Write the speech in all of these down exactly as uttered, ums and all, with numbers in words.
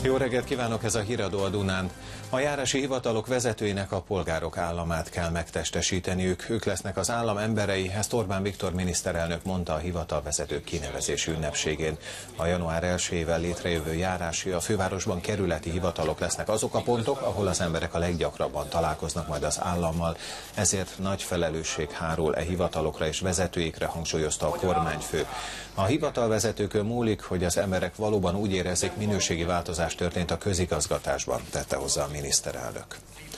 Jó reggelt kívánok, ez a Híradó a Dunán. A járási hivatalok vezetőinek a polgárok államát kell megtestesíteniük. Ők lesznek az állam emberei, ezt Orbán Viktor miniszterelnök mondta a hivatalvezetők kinevezési ünnepségén. A január elsejével létrejövő járási, a fővárosban kerületi hivatalok lesznek azok a pontok, ahol az emberek a leggyakrabban találkoznak majd az állammal. Ezért nagy felelősség hárul e hivatalokra és vezetőikre, hangsúlyozta a kormányfő. A hivatalvezetőkön múlik, hogy az emberek valóban úgy érezzék, minőségi változás történt a közigazgatásban, tette hozzá a miniszterelnök.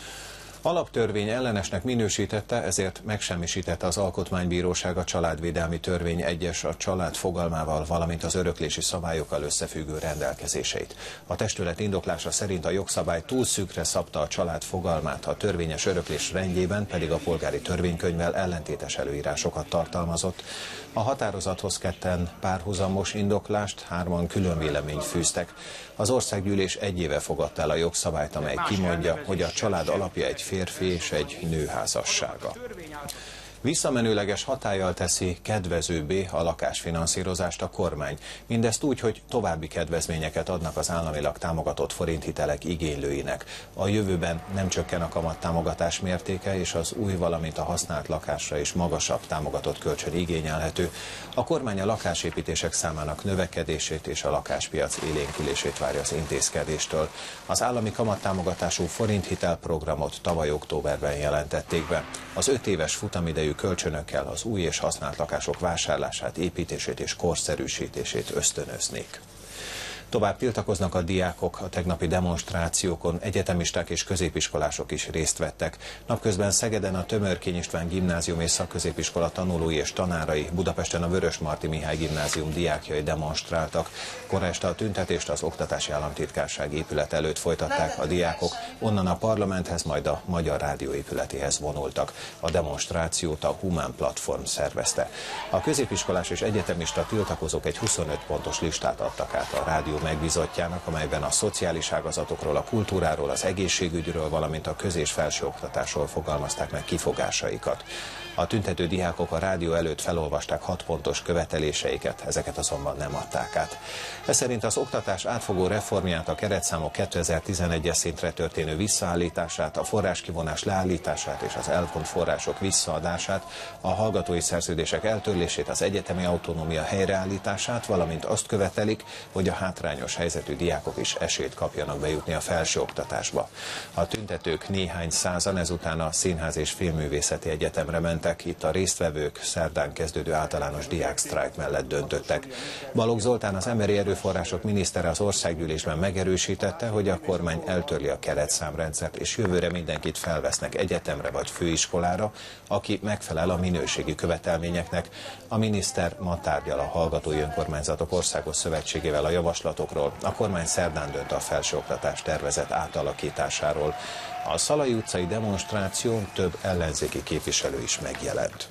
Alaptörvény ellenesnek minősítette, ezért megsemmisítette az Alkotmánybíróság a családvédelmi törvény egyes a család fogalmával, valamint az öröklési szabályokkal összefüggő rendelkezéseit. A testület indoklása szerint a jogszabály túl szűkre szabta a család fogalmát, a törvényes öröklés rendjében pedig a polgári törvénykönyvvel ellentétes előírásokat tartalmazott. A határozathoz ketten párhuzamos indoklást, hárman külön véleményt fűztek. Az országgyűlés egy éve fogadta el a jogszabályt, amely kimondja, hogy a család alapja egy férfi és egy nő házassága. Visszamenőleges hatállyal teszi kedvezőbbé a lakásfinanszírozást a kormány. Mindezt úgy, hogy további kedvezményeket adnak az államilag támogatott forinthitelek igénylőinek. A jövőben nem csökken a kamattámogatás mértéke, és az új, valamint a használt lakásra is magasabb támogatott kölcsön igényelhető. A kormány a lakásépítések számának növekedését és a lakáspiac élénkülését várja az intézkedéstől. Az állami kamattámogatású forinthitelprogramot tavaly októberben jelentették be. Az öt éves futamidejű kölcsönökkel az új és használt lakások vásárlását, építését és korszerűsítését ösztönöznék. Tovább tiltakoznak a diákok, a tegnapi demonstrációkon egyetemisták és középiskolások is részt vettek. Napközben Szegeden a Tömörkény István Gimnázium és Szakközépiskola tanulói és tanárai, Budapesten a Vörösmarty Mihály Gimnázium diákjai demonstráltak. Kora este a tüntetést az Oktatási Államtitkárság épület előtt folytatták a diákok, onnan a parlamenthez, majd a Magyar Rádió épületéhez vonultak. A demonstrációt a Humán Platform szervezte. A középiskolás és egyetemista tiltakozók egy huszonöt pontos listát adtak át a rádió megbízottjának, amelyben a szociális ágazatokról, a kultúráról, az egészségügyről, valamint a köz- és felsőoktatásról fogalmazták meg kifogásaikat. A tüntető diákok a rádió előtt felolvasták hat pontos követeléseiket, ezeket azonban nem adták át. Ez szerint az oktatás átfogó reformját, a keretszámok kétezer-tizenegyes szintre történő visszaállítását, a forráskivonás leállítását és az elvont források visszaadását, a hallgatói szerződések eltörlését, az egyetemi autonómia helyreállítását, valamint azt követelik, hogy a hátrányos helyzetű diákok is esélyt kapjanak bejutni a felsőoktatásba. A tüntetők néhány százan ezután a Színház és Filmművészeti Egyetemre mentek. Itt a résztvevők szerdán kezdődő általános diáksztrájk mellett döntöttek. Balogh Zoltán, az emberi erőforrások minisztere az országgyűlésben megerősítette, hogy a kormány eltörli a keretszámrendszert, és jövőre mindenkit felvesznek egyetemre vagy főiskolára, aki megfelel a minőségi követelményeknek. A miniszter ma tárgyal a Hallgatói Önkormányzatok Országos Szövetségével a javaslatokról. A kormány szerdán dönt a felsőoktatás tervezett átalakításáról. A Szalai utcai demonstráción több ellenzéki képviselő is megjelent.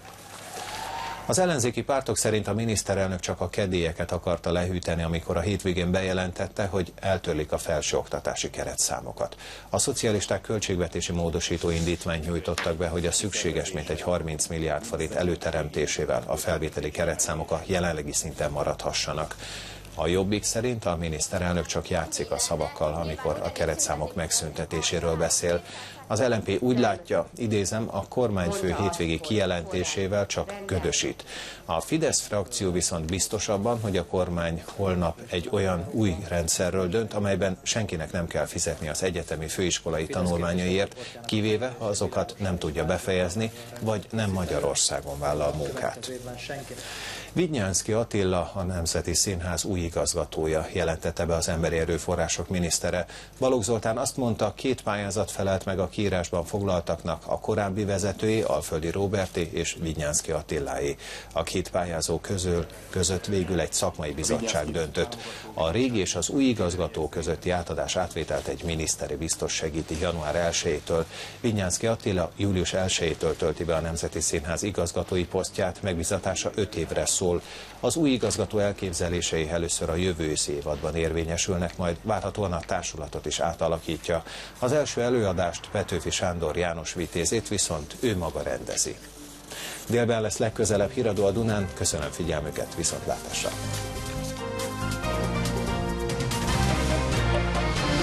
Az ellenzéki pártok szerint a miniszterelnök csak a kedélyeket akarta lehűteni, amikor a hétvégén bejelentette, hogy eltörlik a felsőoktatási keretszámokat. A szocialisták költségvetési módosító indítványt nyújtottak be, hogy a szükséges mintegy harminc milliárd forint előteremtésével a felvételi keretszámok a jelenlegi szinten maradhassanak. A Jobbik szerint a miniszterelnök csak játszik a szavakkal, amikor a keretszámok megszüntetéséről beszél. Az el en pé úgy látja, idézem, a kormányfő hétvégi kijelentésével csak ködösít. A Fidesz frakció viszont biztos abban, hogy a kormány holnap egy olyan új rendszerről dönt, amelyben senkinek nem kell fizetni az egyetemi főiskolai tanulmányaiért, kivéve ha azokat nem tudja befejezni, vagy nem Magyarországon vállal munkát. Vidnyánszky Attila, a Nemzeti Színház új igazgatója, jelentette be az emberi erőforrások minisztere. Balogh Zoltán azt mondta, két pályázat felelt meg a kiírásban foglaltaknak, a korábbi vezetői, Alföldi Róberté és Vidnyánszky Attiláé. A két pályázó közül, között végül egy szakmai bizottság döntött. A régi és az új igazgató közötti átadás átvételt egy miniszteri biztos segíti január elsejétől. Vidnyánszky Attila július elsejétől tölti be a Nemzeti Színház igazgatói posztját, megbízatása öt évre szól. Az új igazgató elképzelései először a jövő őszi évadban érvényesülnek, majd várhatóan a társulatot is átalakítja. Az első előadást Petőfi Sándor János Vitézét viszont ő maga rendezi. Délben lesz legközelebb Híradó a Dunán, köszönöm figyelmüket, viszontlátásra!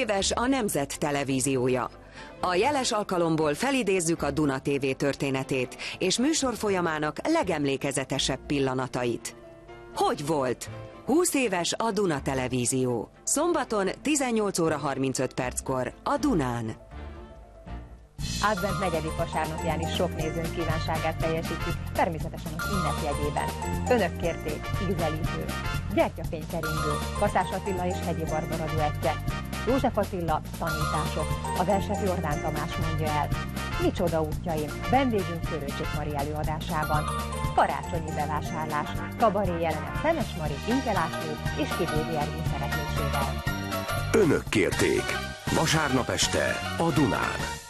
éves a Nemzet Televíziója. A jeles alkalomból felidézzük a Duna té vé történetét, és műsor folyamának legemlékezetesebb pillanatait. Hogy volt? húsz éves a Duna Televízió. Szombaton tizennyolc óra harmincöt perckor a Dunán. Advent negyedik vasárnapján is sok nézőnk kívánságát teljesítjük, természetesen az ünnep jegyében. Önök kérték ízelítő, gyertyafénykeringő, Kaszás Attila és Hegyi Barbara duettje, József Attila tanítások, a verset Jordán Tamás mondja el, Micsoda útjaim, vendégünk Köröcsék Mari előadásában, karácsonyi bevásárlás, kabaré jelenet Fenes Mari, Inke László és Kibédi Ervin szereplésével. Önök kérték, vasárnap este a Dunán.